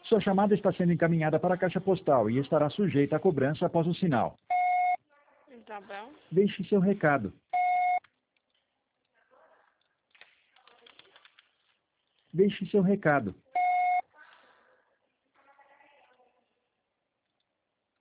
Sua chamada está sendo encaminhada para a caixa postal e estará sujeita à cobrança após o sinal. Tá bom. Deixe seu recado. Deixe seu recado.